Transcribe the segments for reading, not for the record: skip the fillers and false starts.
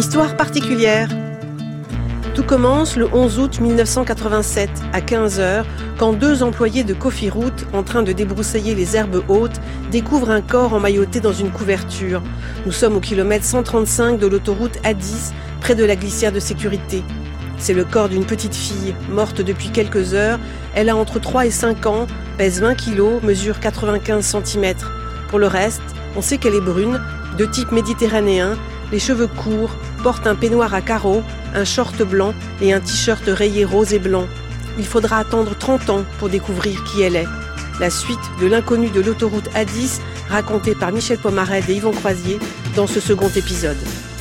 histoire particulière. Tout commence le 11 août 1987, à 15h, quand 2 employés de Cofiroute, en train de débroussailler les herbes hautes, découvrent un corps emmailloté dans une couverture. Nous sommes au kilomètre 135 de l'autoroute A10, près de la glissière de sécurité. C'est le corps d'une petite fille, morte depuis quelques heures. Elle a entre 3 et 5 ans, pèse 20 kilos, mesure 95 cm. Pour le reste, on sait qu'elle est brune, de type méditerranéen, les cheveux courts, porte un peignoir à carreaux, un short blanc et un t-shirt rayé rose et blanc. Il faudra attendre 30 ans pour découvrir qui elle est. La suite de l'inconnu de l'autoroute A10, racontée par Michel Pomarède et Yvon Croisier dans ce second épisode.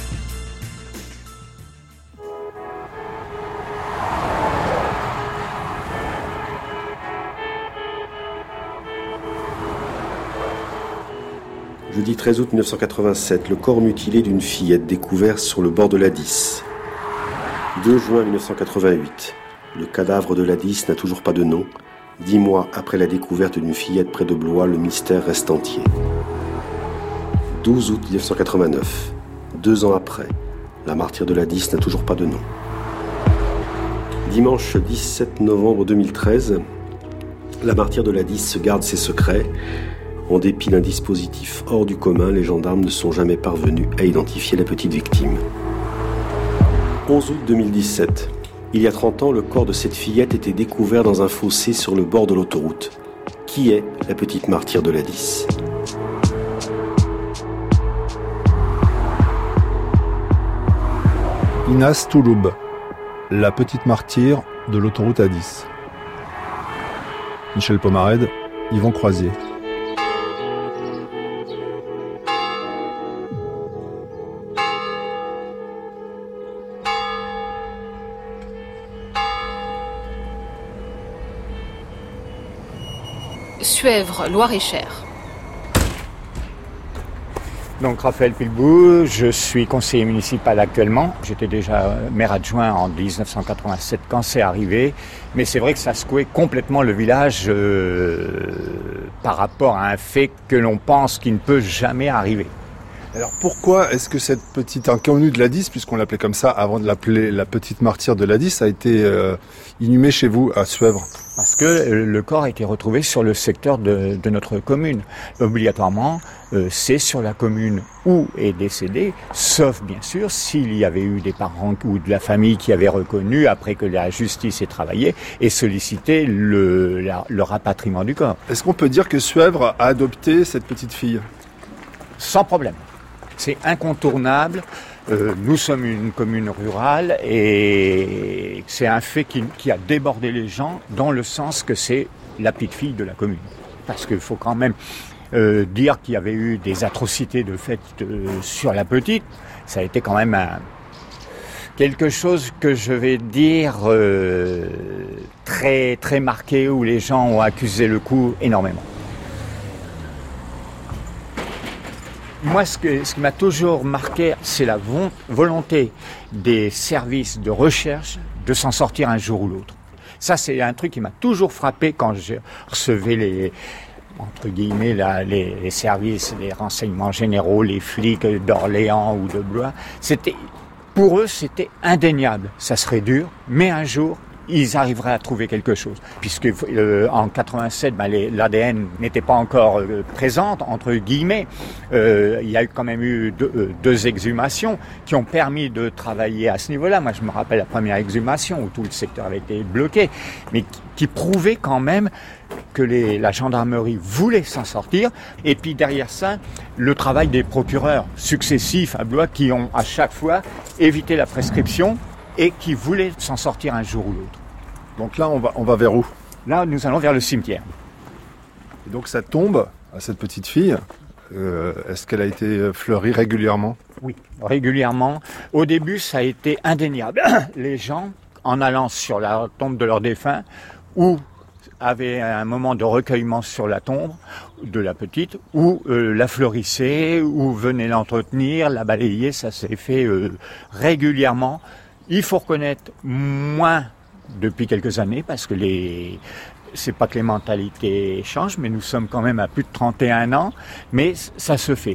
Jeudi 13 août 1987, le corps mutilé d'une fillette découvert sur le bord de l'A10. 2 juin 1988, le cadavre de l'A10 n'a toujours pas de nom. 10 mois après la découverte d'une fillette près de Blois, le mystère reste entier. 12 août 1989, 2 ans après, la martyre de l'A10 n'a toujours pas de nom. Dimanche 17 novembre 2013, la martyre de l'A10 garde ses secrets. En dépit d'un dispositif hors du commun, les gendarmes ne sont jamais parvenus à identifier la petite victime. 11 août 2017. Il y a 30 ans, le corps de cette fillette était découvert dans un fossé sur le bord de l'autoroute. Qui est la petite martyre de l'A10 ? Inas Touloub, la petite martyre de l'autoroute A10. Michel Pomarède, Yvon Croisier. Suèvre, Loir-et-Cher. Donc Raphaël Pilbou, je suis conseiller municipal actuellement. J'étais déjà maire adjoint en 1987 quand c'est arrivé. Mais c'est vrai que ça secouait complètement le village par rapport à un fait que l'on pense qu'il ne peut jamais arriver. Alors pourquoi est-ce que cette petite inconnue de l'A10, puisqu'on l'appelait comme ça avant de l'appeler la petite martyre de l'A10, a été inhumée chez vous à Suèvre ? Parce que le corps a été retrouvé sur le secteur de notre commune. Obligatoirement, c'est sur la commune où est décédé, sauf bien sûr s'il y avait eu des parents ou de la famille qui avaient reconnu après que la justice ait travaillé et sollicité le rapatriement du corps. Est-ce qu'on peut dire que Suèvre a adopté cette petite fille ? Sans problème. C'est incontournable. Nous sommes une commune rurale et c'est un fait qui a débordé les gens dans le sens que c'est la petite fille de la commune. Parce qu'il faut quand même dire qu'il y avait eu des atrocités de fait sur la petite. Ça a été quand même quelque chose que je vais dire très, très marqué où les gens ont accusé le coup énormément. Moi, ce qui m'a toujours marqué, c'est la volonté des services de recherche de s'en sortir un jour ou l'autre. Ça, c'est un truc qui m'a toujours frappé quand je recevais entre guillemets, les services, les renseignements généraux, les flics d'Orléans ou de Blois. Pour eux, c'était indéniable. Ça serait dur, mais un jour, ils arriveraient à trouver quelque chose. Puisque en 87, l'ADN n'était pas encore présente, entre guillemets. Il y a quand même eu deux exhumations qui ont permis de travailler à ce niveau-là. Moi, je me rappelle la première exhumation où tout le secteur avait été bloqué, mais qui prouvait quand même que la gendarmerie voulait s'en sortir. Et puis derrière ça, le travail des procureurs successifs à Blois qui ont à chaque fois évité la prescription et qui voulaient s'en sortir un jour ou l'autre. Donc là, on va vers où ? Là, nous allons vers le cimetière. Et donc ça tombe à cette petite fille. Est-ce qu'elle a été fleurie régulièrement ? Oui, régulièrement. Au début, ça a été indéniable. Les gens, en allant sur la tombe de leur défunt, ou avaient un moment de recueillement sur la tombe de la petite, ou la fleurissaient, ou venaient l'entretenir, la balayer. Ça s'est fait régulièrement. Il faut reconnaître moins depuis quelques années, parce que c'est pas que les mentalités changent, mais nous sommes quand même à plus de 31 ans, mais ça se fait.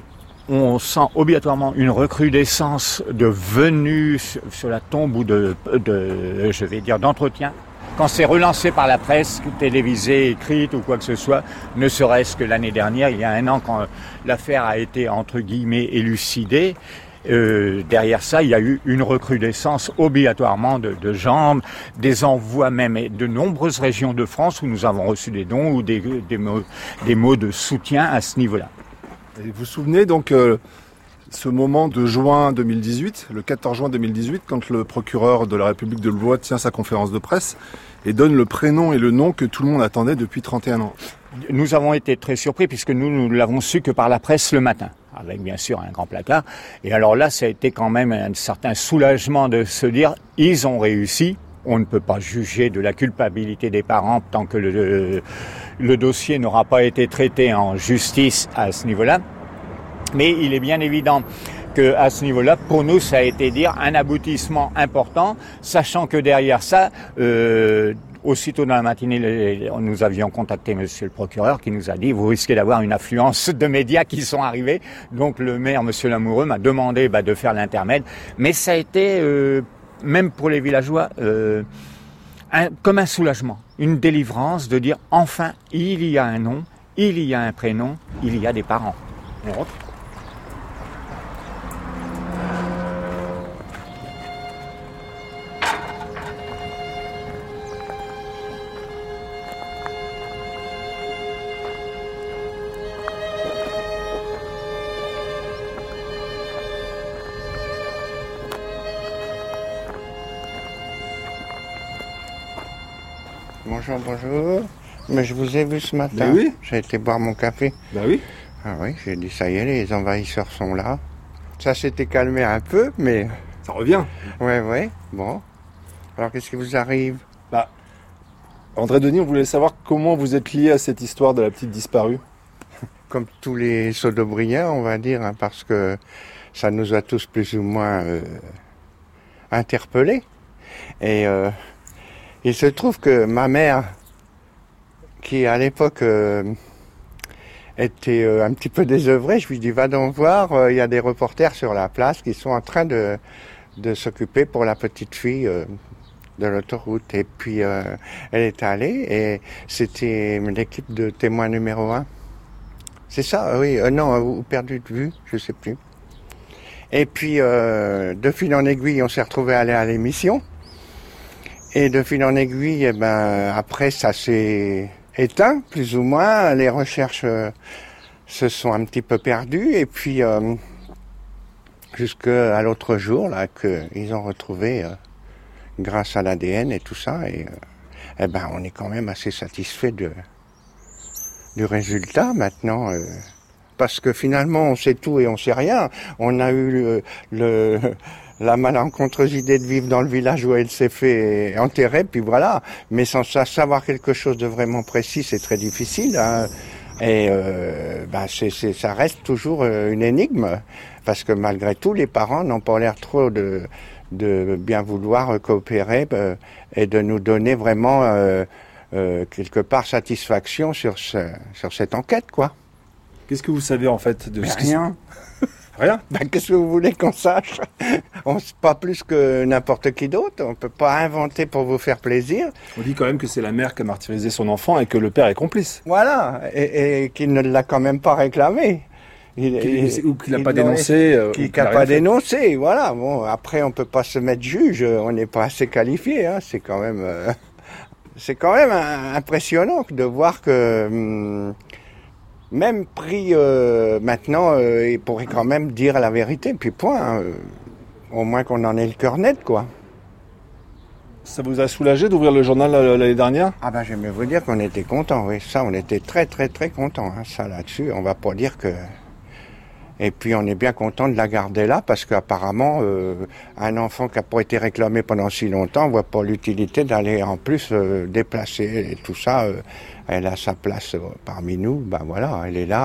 on sent obligatoirement une recrudescence de venues sur la tombe ou d'entretien. Quand c'est relancé par la presse, télévisée, écrite ou quoi que ce soit, ne serait-ce que l'année dernière, il y a 1 an, quand l'affaire a été, entre guillemets, élucidée, derrière ça, il y a eu une recrudescence obligatoirement de gens, des envois même de nombreuses régions de France où nous avons reçu des dons ou des mots de soutien à ce niveau-là. Et vous vous souvenez donc ce moment de juin 2018, le 14 juin 2018, quand le procureur de la République de Louvois tient sa conférence de presse et donne le prénom et le nom que tout le monde attendait depuis 31 ans. Nous avons été très surpris puisque nous l'avons su que par la presse le matin, avec bien sûr un grand placard. Et alors là, ça a été quand même un certain soulagement de se dire « ils ont réussi ». On ne peut pas juger de la culpabilité des parents tant que le dossier n'aura pas été traité en justice à ce niveau-là. Mais il est bien évident qu'à ce niveau-là, pour nous, ça a été dire un aboutissement important, sachant que derrière ça, aussitôt dans la matinée, nous avions contacté monsieur le procureur qui nous a dit « vous risquez d'avoir une affluence de médias qui sont arrivés ». Donc le maire, monsieur Lamoureux, m'a demandé de faire l'intermède. Mais ça a été, même pour les villageois, comme un soulagement, une délivrance de dire « enfin, il y a un nom, il y a un prénom, il y a des parents ». On rentre. Bonjour. Mais je vous ai vu ce matin. Ben oui. J'ai été boire mon café. Bah oui. Ah oui, j'ai dit ça y est, les envahisseurs sont là. Ça s'était calmé un peu, mais... Ça revient. Ouais, bon. Alors qu'est-ce qui vous arrive? André Denis, on voulait savoir comment vous êtes lié à cette histoire de la petite disparue. Comme tous les Sodobriens, on va dire, parce que ça nous a tous plus ou moins interpellés. Et il se trouve que ma mère, qui à l'époque était un petit peu désœuvrée, je lui dis va donc voir, il y a des reporters sur la place qui sont en train de s'occuper pour la petite fille de l'autoroute. Et puis elle est allée et c'était l'équipe de témoin numéro 1. C'est ça, oui, non, ou perdu de vue, je sais plus. Et puis de fil en aiguille, on s'est retrouvés à aller à l'émission. Et de fil en aiguille, après ça s'est éteint, plus ou moins. Les recherches se sont un petit peu perdues. Et puis jusqu'à l'autre jour, là, qu'ils ont retrouvé grâce à l'ADN et tout ça. Et on est quand même assez satisfait du résultat maintenant. Parce que finalement, on sait tout et on sait rien. On a eu la malencontreuse idée de vivre dans le village où elle s'est fait enterrer, puis voilà. Mais sans savoir quelque chose de vraiment précis, c'est très difficile. Hein. Et ça reste toujours une énigme, parce que malgré tout, les parents n'ont pas l'air trop de bien vouloir coopérer et de nous donner vraiment quelque part satisfaction sur cette enquête, quoi. Qu'est-ce que vous savez en fait de ce Rien. Rien. Qu'est-ce que vous voulez qu'on sache? On sait pas plus que n'importe qui d'autre. On peut pas inventer pour vous faire plaisir. On dit quand même que c'est la mère qui a martyrisé son enfant et que le père est complice. Voilà, et qu'il ne l'a quand même pas réclamé. Ou qu'il n'a pas dénoncé. Qu'il n'a pas dénoncé, voilà. Bon, après, on peut pas se mettre juge. On n'est pas assez qualifié. Hein. C'est quand même impressionnant de voir que. Même pris maintenant, il pourrait quand même dire la vérité, puis point. Au moins qu'on en ait le cœur net, quoi. Ça vous a soulagé d'ouvrir le journal l'année dernière? J'aimais vous dire qu'on était contents, oui. Ça, on était très, très, très contents. Hein. Ça, là-dessus, on va pas dire que... Et puis, on est bien content de la garder là, parce qu'apparemment, un enfant qui n'a pas été réclamé pendant si longtemps, on voit pas l'utilité d'aller en plus déplacer et tout ça. Elle a sa place parmi nous, voilà, elle est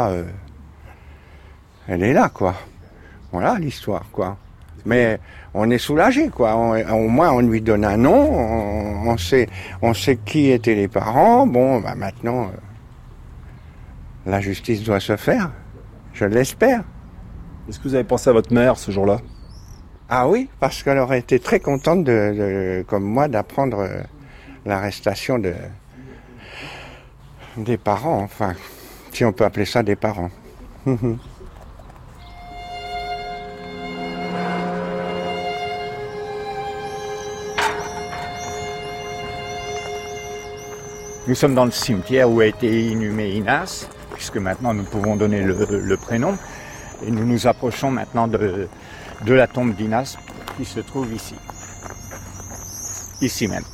là, quoi. Voilà l'histoire, quoi. Mais on est soulagé, quoi. Au moins, on lui donne un nom, on sait qui étaient les parents. Bon, maintenant, la justice doit se faire, je l'espère. Est-ce que vous avez pensé à votre mère ce jour-là? Ah oui, parce qu'elle aurait été très contente, comme moi, d'apprendre l'arrestation des parents, enfin, si on peut appeler ça des parents. Nous sommes dans le cimetière où a été inhumé Inas, puisque maintenant nous pouvons donner le prénom. Et nous nous approchons maintenant de la tombe d'Inas qui se trouve ici. Ici même.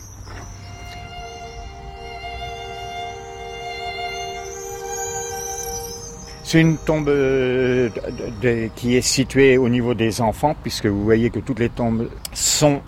C'est une tombe qui est située au niveau des enfants, puisque vous voyez que toutes les tombes sont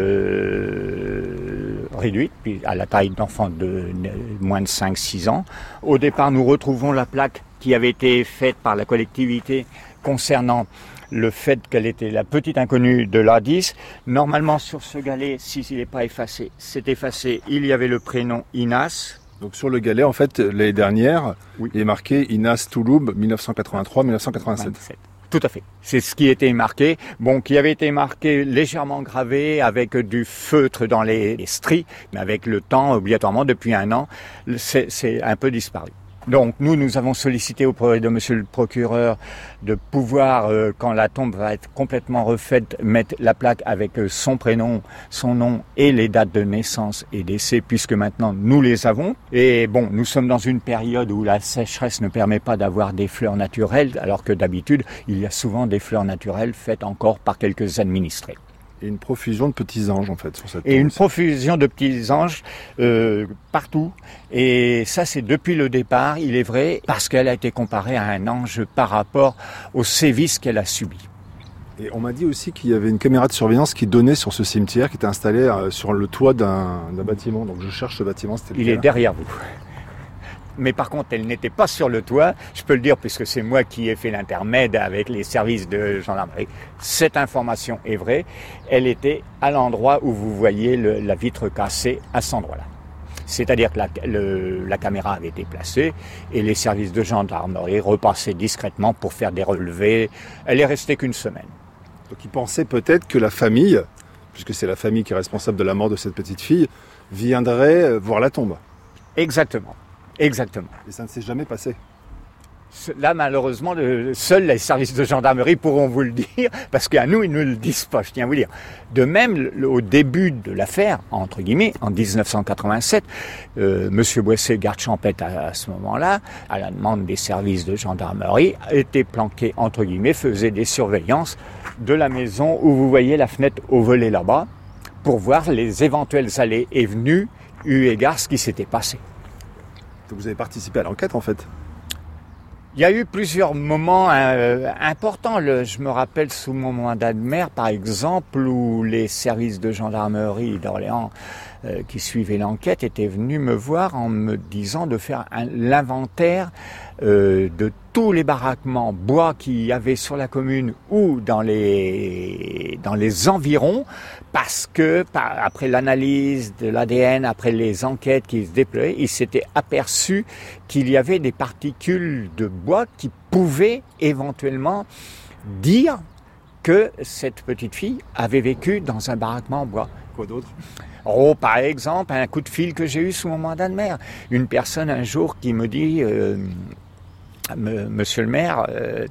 réduites à la taille d'enfants de moins de 5-6 ans. Au départ, nous retrouvons la plaque qui avait été faite par la collectivité concernant le fait qu'elle était la petite inconnue de l'A10. Normalement, sur ce galet, s'il n'est pas effacé, c'est effacé. Il y avait le prénom Inas. Donc sur le galet, en fait, l'année dernière, oui, il est marqué Inas Touloub 1983-1987. Tout à fait. C'est ce qui était marqué. Bon, qui avait été marqué légèrement gravé avec du feutre dans les stries, mais avec le temps, obligatoirement, depuis 1 an, c'est un peu disparu. Donc nous avons sollicité auprès de monsieur le procureur de pouvoir, quand la tombe va être complètement refaite, mettre la plaque avec son prénom, son nom et les dates de naissance et décès, puisque maintenant nous les avons. Et bon, nous sommes dans une période où la sécheresse ne permet pas d'avoir des fleurs naturelles, alors que d'habitude, il y a souvent des fleurs naturelles faites encore par quelques administrés. Et une profusion de petits anges, en fait, sur cette tombe. Et une profusion de petits anges partout. Et ça, c'est depuis le départ, il est vrai, parce qu'elle a été comparée à un ange par rapport aux sévices qu'elle a subis. Et on m'a dit aussi qu'il y avait une caméra de surveillance qui donnait sur ce cimetière, qui était installée sur le toit d'un bâtiment. Donc je cherche ce bâtiment, c'était lequel ? Il est derrière vous. Mais par contre, elle n'était pas sur le toit, je peux le dire puisque c'est moi qui ai fait l'intermède avec les services de gendarmerie. Cette information est vraie, elle était à l'endroit où vous voyez la vitre cassée, à cet endroit-là. C'est-à-dire que la caméra avait été placée et les services de gendarmerie repassaient discrètement pour faire des relevés. Elle est restée qu'une semaine. Donc ils pensaient peut-être que la famille, puisque c'est la famille qui est responsable de la mort de cette petite fille, viendrait voir la tombe. Exactement. Exactement. Et ça ne s'est jamais passé. Là, malheureusement, seuls les services de gendarmerie pourront vous le dire, parce qu'à nous, ils ne le disent pas, je tiens à vous dire. De même, au début de l'affaire, entre guillemets, en 1987, Monsieur Boissé, garde champêtre à ce moment-là, à la demande des services de gendarmerie, était planqué, entre guillemets, faisait des surveillances de la maison où vous voyez la fenêtre au volet là-bas, pour voir les éventuelles allées et venues, eu égard à ce qui s'était passé. Donc vous avez participé à l'enquête, en fait? Il y a eu plusieurs moments importants. Je me rappelle sous mon mandat de maire, par exemple, où les services de gendarmerie d'Orléans qui suivaient l'enquête étaient venus me voir en me disant de faire l'inventaire de tous les baraquements bois qu'il y avait sur la commune ou dans les environs, parce que après l'analyse de l'ADN, après les enquêtes qui se déployaient, il s'était aperçu qu'il y avait des particules de bois qui pouvaient éventuellement dire que cette petite fille avait vécu dans un baraquement en bois. Quoi d'autre ? Oh, par exemple, un coup de fil que j'ai eu sous mon mandat de maire. Une personne un jour qui me dit Monsieur le maire,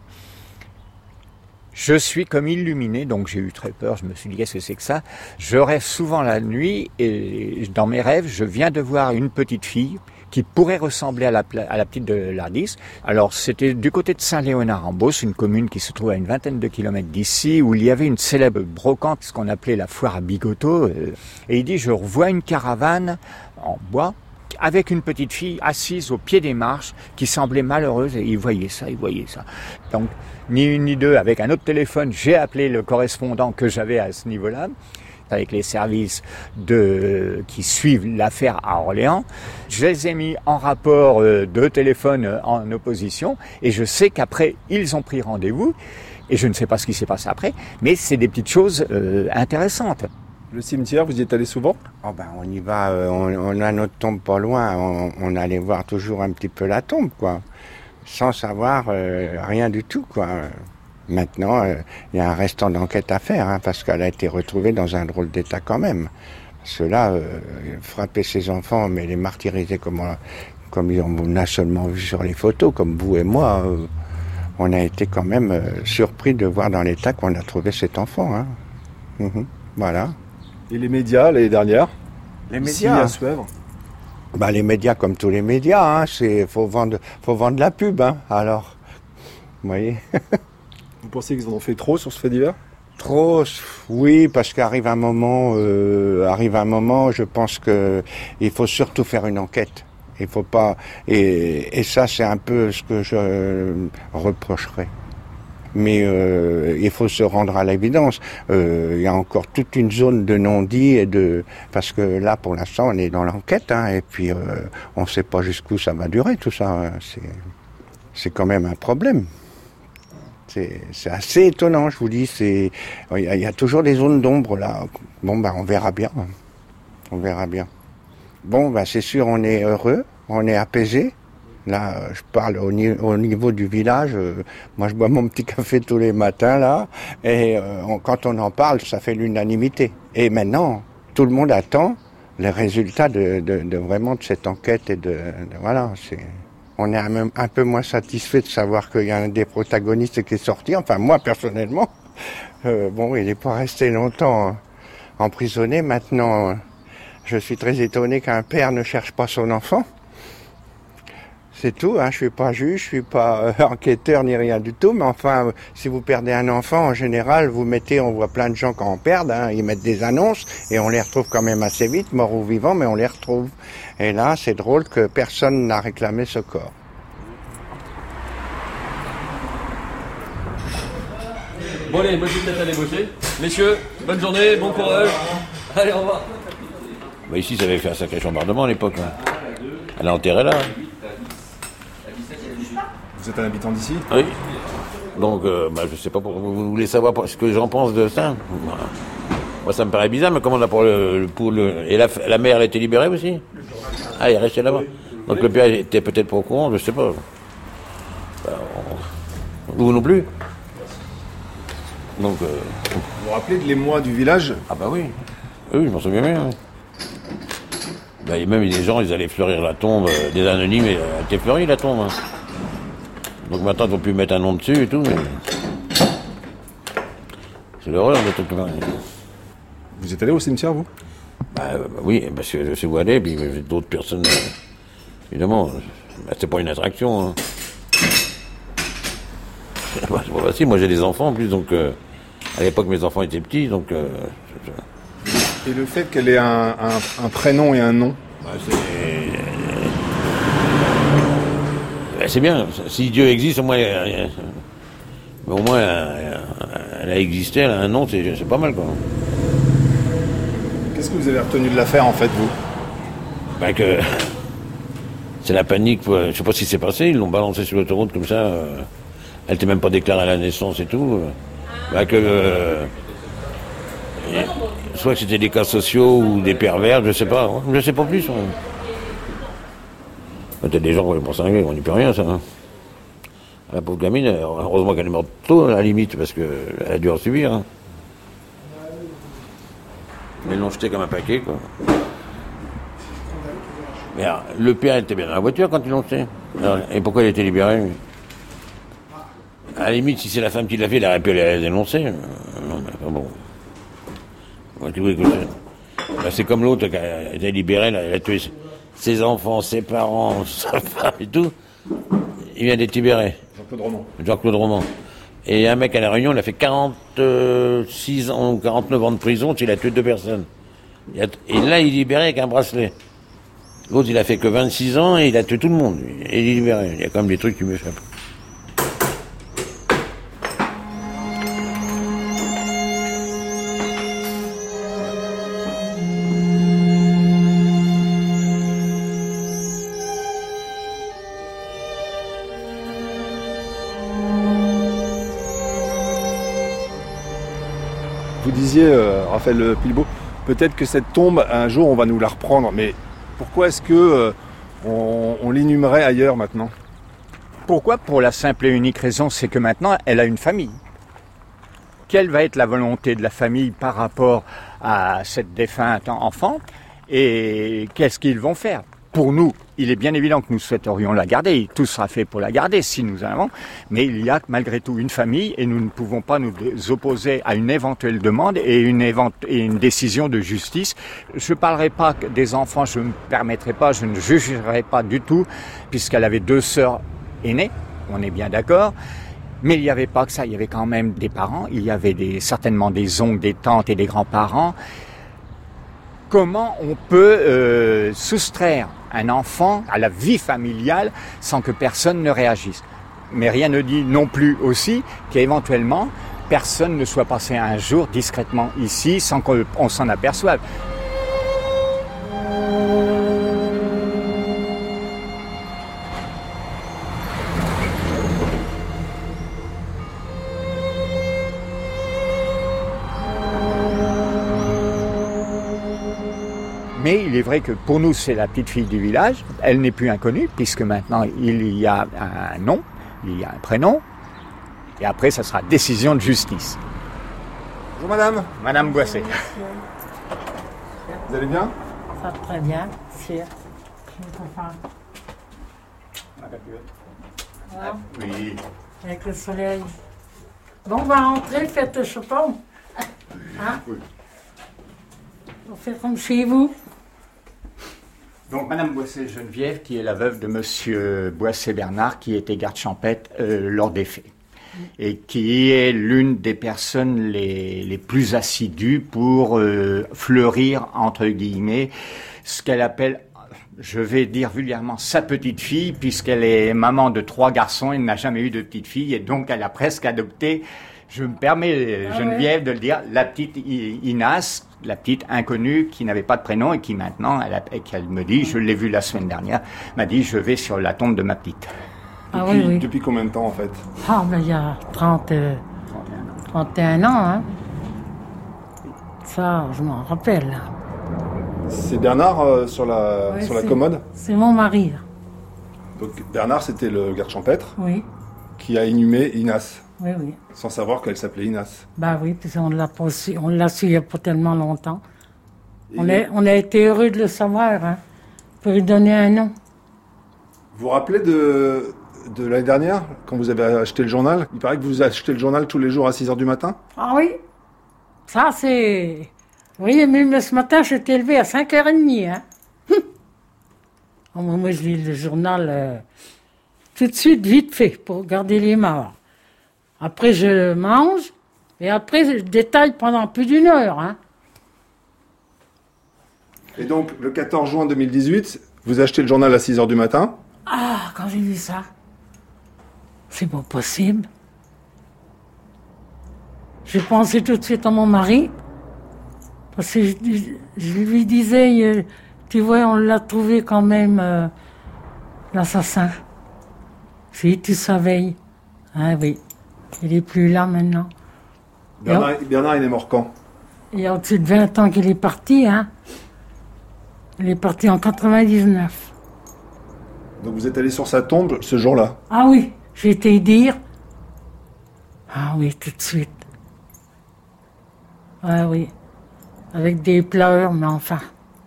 je suis comme illuminé, donc j'ai eu très peur, je me suis dit qu'est-ce que c'est que ça ? Je rêve souvent la nuit et dans mes rêves, je viens de voir une petite fille qui pourrait ressembler à la petite de l'Ardis. Alors c'était du côté de Saint-Léonard-en-Beauce, une commune qui se trouve à une vingtaine de kilomètres d'ici, où il y avait une célèbre brocante, ce qu'on appelait la foire à Bigoteau. Et il dit, je revois une caravane en bois, avec une petite fille assise au pied des marches, qui semblait malheureuse, et il voyait ça. Donc, ni une ni deux, avec un autre téléphone, j'ai appelé le correspondant que j'avais à ce niveau-là, avec les services qui suivent l'affaire à Orléans. Je les ai mis en rapport de téléphone en opposition, et je sais qu'après, ils ont pris rendez-vous, et je ne sais pas ce qui s'est passé après, mais c'est des petites choses intéressantes. Le cimetière, vous y êtes allé souvent ? On y va, on a notre tombe pas loin, on allait voir toujours un petit peu la tombe, quoi. Sans savoir rien du tout, quoi. Maintenant, il y a un restant d'enquête à faire, hein, parce qu'elle a été retrouvée dans un drôle d'état quand même. Parce que là, frapper ses enfants, mais les martyriser comme on a seulement vu sur les photos, comme vous et moi, on a été quand même surpris de voir dans l'état qu'on a trouvé cet enfant. Hein. Voilà. Et les médias, l'année dernière? Les médias à Suèvre? Bah, les médias, comme tous les médias, hein, faut vendre la pub, hein, alors. Vous voyez. Vous pensez qu'ils en ont fait trop sur ce fait divers? Trop, oui, parce qu'arrive un moment, je pense que il faut surtout faire une enquête. Il faut pas, et ça c'est un peu ce que je reprocherais. Mais il faut se rendre à l'évidence. Il y a encore toute une zone de non-dit parce que là pour l'instant on est dans l'enquête, hein, et puis on ne sait pas jusqu'où ça va durer tout ça. Hein. C'est quand même un problème. C'est assez étonnant, je vous dis. Il y a toujours des zones d'ombre là. Bon, on verra bien. On verra bien. Bon, c'est sûr, on est heureux, on est apaisé. Là, je parle au niveau du village. Moi, je bois mon petit café tous les matins là, et quand on en parle, ça fait l'unanimité. Et maintenant, tout le monde attend les résultats de vraiment de cette enquête et voilà. On est un peu moins satisfait de savoir qu'il y a un des protagonistes qui est sorti. Enfin, moi, personnellement, il n'est pas resté longtemps emprisonné. Maintenant, je suis très étonné qu'un père ne cherche pas son enfant. C'est tout, hein. Je suis pas juge, je suis pas enquêteur ni rien du tout. Mais enfin, si vous perdez un enfant, en général, on voit plein de gens quand on perd, hein, ils mettent des annonces et on les retrouve quand même assez vite, morts ou vivants, mais on les retrouve. Et là, c'est drôle que personne n'a réclamé ce corps. Bon allez, moi je vais peut-être aller bosser. Messieurs, bonne journée, bon courage. Allez, au revoir. Ici, ça avait fait un sacré chambardement à l'époque. Hein. Elle a enterré là. Vous êtes un habitant d'ici? Oui. Donc, je sais pas pourquoi vous voulez savoir ce que j'en pense de ça. Moi, ça me paraît bizarre, mais comment on a pour le... Et la mère, elle a été libérée aussi? Ah, elle est restée là-bas. Donc le père était peut-être pas au courant, je sais pas. Vous non plus? Donc... Vous vous rappelez de l'émoi du village? Ah bah oui. Oui, je m'en souviens bien. Oui. Et même les gens, ils allaient fleurir la tombe, des anonymes, elle était fleurie la tombe. Hein. Donc maintenant, ils ont pu mettre un nom dessus et tout, mais... C'est l'horreur de tout ça. Vous êtes allé au cimetière, vous? Oui, parce que je sais où aller, puis d'autres personnes... évidemment, c'est pas une attraction. Hein. C'est pas facile, moi j'ai des enfants en plus, donc... à l'époque, mes enfants étaient petits, donc... Et le fait qu'elle ait un prénom et un nom? C'est bien. Si Dieu existe, au moins, elle a existé, elle a un nom, c'est pas mal, quoi. Qu'est-ce que vous avez retenu de l'affaire, en fait, vous? Que c'est la panique. Je sais pas ce qui s'est passé. Ils l'ont balancé sur l'autoroute comme ça. Elle n'était même pas déclarée à la naissance et tout. Soit que c'était des cas sociaux ou des pervers, je sais pas. Je sais pas plus. Peut-être des gens qui vont cinglés, on n'y peut rien, ça. Hein. La pauvre gamine, heureusement qu'elle est morte tôt, à la limite, parce qu'elle a dû en subir. Hein. Mais ils l'ont jeté comme un paquet, quoi. Mais alors, le père était bien dans la voiture quand ils l'ont jeté. Alors, et pourquoi il a été libéré, lui? À la limite, si c'est la femme qui l'a fait, elle aurait pu la dénoncer. Non, mais pas bon. C'est comme l'autre qui a été libéré, elle a tué ses enfants, ses parents, sa femme et tout. Il vient d'être libéré. Jean-Claude Roman. Et un mec à La Réunion, il a fait 46 ans ou 49 ans de prison s'il a tué 2 personnes. Et là, il est libéré avec un bracelet. L'autre, il a fait que 26 ans et il a tué tout le monde. Et il est libéré. Il y a quand même des trucs qui m'échappent. Vous disiez, Raphaël Pilbeau, peut-être que cette tombe, un jour, on va nous la reprendre. Mais pourquoi est-ce que on l'inhumerait ailleurs maintenant? Pourquoi? Pour la simple et unique raison, c'est que maintenant, elle a une famille. quelle va être la volonté de la famille par rapport à cette défunte enfant et qu'est-ce qu'ils vont faire. Pour nous, il est bien évident que nous souhaiterions la garder. Tout sera fait pour la garder si nous avons. Mais il y a malgré tout une famille et nous ne pouvons pas nous opposer à une éventuelle demande et une décision de justice. Je ne parlerai pas des enfants, je ne me permettrai pas, je ne jugerai pas du tout, puisqu'elle avait 2 sœurs aînées, on est bien d'accord. Mais il n'y avait pas que ça, il y avait quand même des parents, il y avait certainement des oncles, des tantes et des grands-parents. Comment on peut soustraire un enfant à la vie familiale sans que personne ne réagisse? Mais rien ne dit non plus aussi qu'éventuellement personne ne soit passé un jour discrètement ici sans qu'on s'en aperçoive. Mais il est vrai que pour nous, c'est la petite fille du village. Elle n'est plus inconnue, puisque maintenant, il y a un nom, il y a un prénom. Et après, ça sera décision de justice. Bonjour madame. Madame Boisset. Vous allez bien? Ça va très bien, monsieur. Voilà. Oui. Avec le soleil. Bon, on va rentrer, faites le chopin. Hein? Oui. On fait comme chez vous. Donc, Madame Boisset-Geneviève, qui est la veuve de Monsieur Boisset-Bernard, qui était garde champêtre lors des faits. Et qui est l'une des personnes les plus assidues pour fleurir, entre guillemets, ce qu'elle appelle, je vais dire vulgairement, sa petite fille, puisqu'elle est maman de 3 garçons, elle n'a jamais eu de petite fille, et donc elle a presque adopté, je me permets, Geneviève, de le dire, la petite Inas, la petite inconnue qui n'avait pas de prénom et qui maintenant, qu'elle me dit, je l'ai vue la semaine dernière, m'a dit, je vais sur la tombe de ma petite. Ah oui. Depuis combien de temps en fait? Ah, ben il y a 31 ans, hein. Ça, je m'en rappelle. C'est Bernard sur la commode? C'est mon mari. Donc Bernard, c'était le garde champêtre Oui. qui a inhumé Inas, Oui, oui. sans savoir qu'elle s'appelait Inas. Bah oui, puis on l'a su il n'y a pas tellement longtemps. On a été heureux de le savoir, hein, pour lui donner un nom. Vous vous rappelez de l'année dernière, quand vous avez acheté le journal? Il paraît que vous achetez le journal tous les jours à 6h du matin? Ah oui, ça c'est... Oui, même ce matin, je t'ai levé à 5h30, hein. Moi, je lis le journal tout de suite, vite fait, pour garder les morts. Après, je mange, et après, je détaille pendant plus d'1 heure, hein. Et donc, le 14 juin 2018, vous achetez le journal à 6h du matin? Ah, quand j'ai vu ça, c'est pas possible. J'ai pensé tout de suite à mon mari, parce que je lui disais, tu vois, on l'a trouvé quand même, l'assassin. Si tu savais. Ah oui, il est plus là maintenant. Bernard, il est mort quand? Il y a au-dessus de 20 ans qu'il est parti, hein. Il est parti en 99. Donc vous êtes allé sur sa tombe ce jour-là? Ah oui, j'ai été dire. Ah oui, tout de suite. Ah oui, avec des pleurs, mais enfin.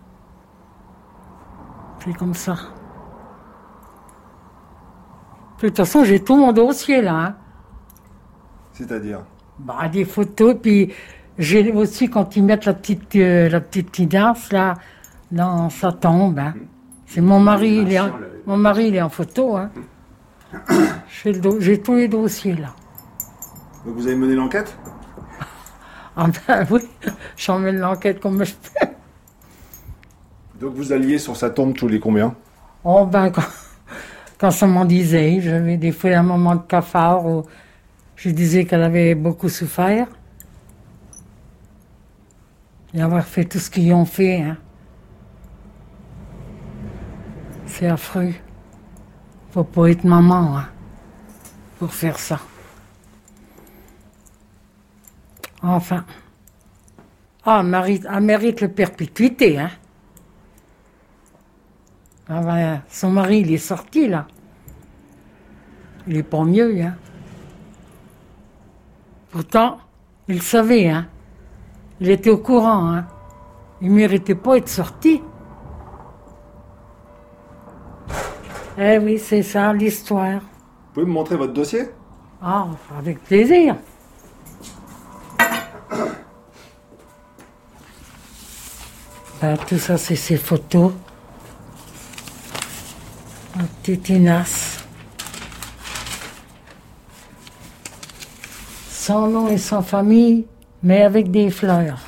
C'est comme ça. De toute façon, j'ai tout mon dossier là. Hein. C'est-à-dire? Bah, des photos, puis j'ai aussi quand ils mettent la petite Inas là, dans sa tombe. Hein. C'est mon mari, il est en photo. Hein. J'ai tous les dossiers là. Donc vous avez mené l'enquête? Ah ben oui, j'emmène l'enquête comme je peux. Donc vous alliez sur sa tombe tous les combien? Oh ben quand ça m'en disait, j'avais des fois un moment de cafard où je disais qu'elle avait beaucoup souffert. Et avoir fait tout ce qu'ils ont fait. Hein. C'est affreux. Faut pas être maman hein, pour faire ça. Enfin. Ah, elle mérite le perpétuité, hein. Ah ben, son mari, il est sorti, là. Il est pas mieux, hein. Pourtant, Il savait, hein. Il était au courant, hein. Il ne méritait pas d'être sorti. Eh oui, c'est ça l'histoire. Vous pouvez me montrer votre dossier? Ah, avec plaisir. Ben, tout ça, c'est ses photos. Un petit Inas. Sans nom et sans famille, mais avec des fleurs.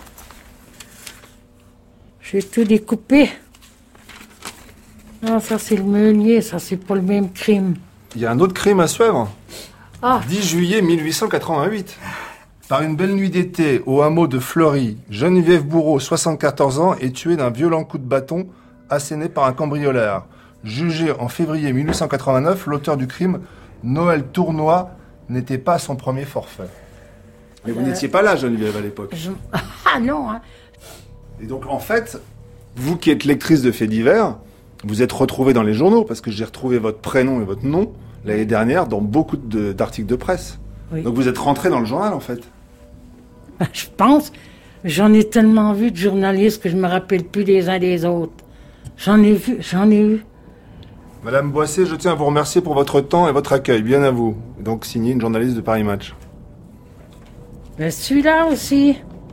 J'ai tout découpé. Ah, ça c'est le meunier, ça c'est pas le même crime. Il y a un autre crime à Suèvre. Ah. 10 juillet 1888. Par une belle nuit d'été, au hameau de Fleury, Geneviève Bourreau, 74 ans, est tuée d'un violent coup de bâton asséné par un cambrioleur. Jugé en février 1889, l'auteur du crime, Noël Tournois, n'était pas à son premier forfait. Mais vous n'étiez pas là, Geneviève, à l'époque. Ah non, hein. Et donc, en fait, vous qui êtes lectrice de faits divers, vous êtes retrouvée dans les journaux, parce que j'ai retrouvé votre prénom et votre nom l'année dernière dans beaucoup d'articles de presse. Oui. Donc vous êtes rentrée dans le journal, en fait. Ben, je pense. J'en ai tellement vu de journalistes que je me rappelle plus des uns des autres. J'en ai eu. Madame Boissé, je tiens à vous remercier pour votre temps et votre accueil. Bien à vous. Donc, signé une journaliste de Paris Match. Ben, celui-là aussi.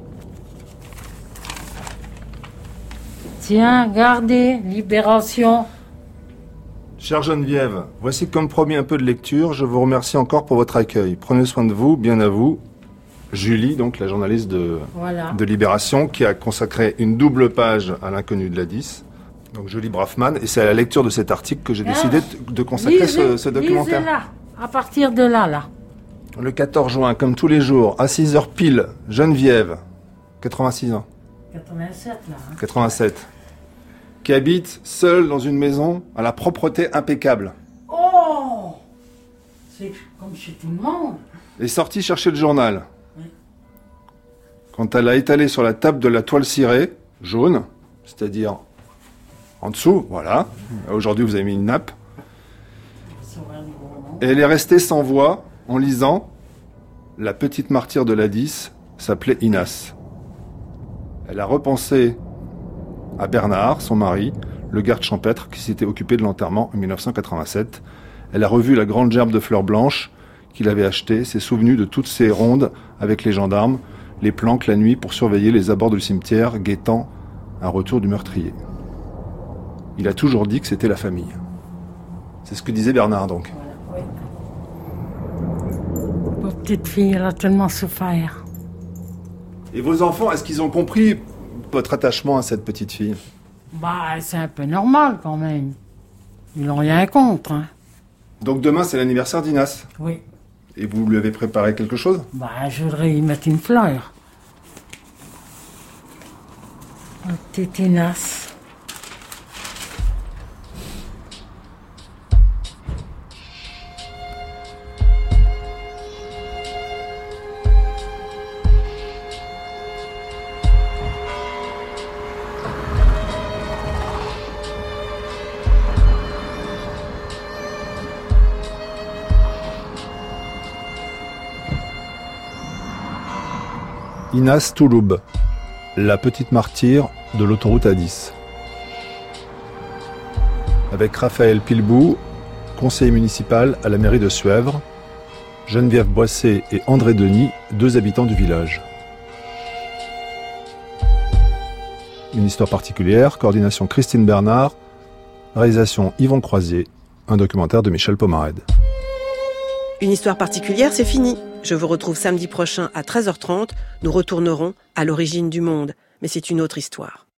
Tiens, gardez, Libération. Chère Geneviève, voici comme promis un peu de lecture. Je vous remercie encore pour votre accueil. Prenez soin de vous, bien à vous. Julie, donc la journaliste de Libération, qui a consacré une double page à l'inconnu de la 10. Donc Julie Braffman, et c'est à la lecture de cet article que j'ai décidé de consacrer ce documentaire. Lisez là, à partir de là. Le 14 juin, comme tous les jours, à 6h pile, Geneviève, 86 ans. 87 là. 87. Qui habite seule dans une maison à la propreté impeccable. Oh! C'est comme chez tout le monde. Est sortie chercher le journal. Oui. Quand elle a étalé sur la table de la toile cirée, jaune, c'est-à-dire en dessous, voilà. Aujourd'hui, vous avez mis une nappe. Et elle est restée sans voix en lisant. La petite martyre de la 10 s'appelait Inas. Elle a repensé à Bernard, son mari, le garde champêtre qui s'était occupé de l'enterrement en 1987. Elle a revu la grande gerbe de fleurs blanches qu'il avait achetée, s'est souvenu de toutes ces rondes avec les gendarmes, les planques la nuit pour surveiller les abords du cimetière, guettant un retour du meurtrier. Il a toujours dit que c'était la famille. C'est ce que disait Bernard, donc. Voilà, oui. Pauvre petite fille, elle a tellement souffert. Et vos enfants, est-ce qu'ils ont compris votre attachement à cette petite fille? Bah, c'est un peu normal, quand même. Ils n'ont rien contre, hein. Donc demain, c'est l'anniversaire d'Inas. Oui. Et vous lui avez préparé quelque chose? Bah, je voudrais y mettre une fleur. Un petit Inas. Inas Touloub, la petite martyre de l'autoroute A10. Avec Raphaël Pilbou, conseiller municipal à la mairie de Suèvre, Geneviève Boissé et André Denis, 2 habitants du village. Une histoire particulière, coordination Christine Bernard, réalisation Yvon Croisier, un documentaire de Michel Pomarède. Une histoire particulière, c'est fini. Je vous retrouve samedi prochain à 13h30. Nous retournerons à l'origine du monde. Mais c'est une autre histoire.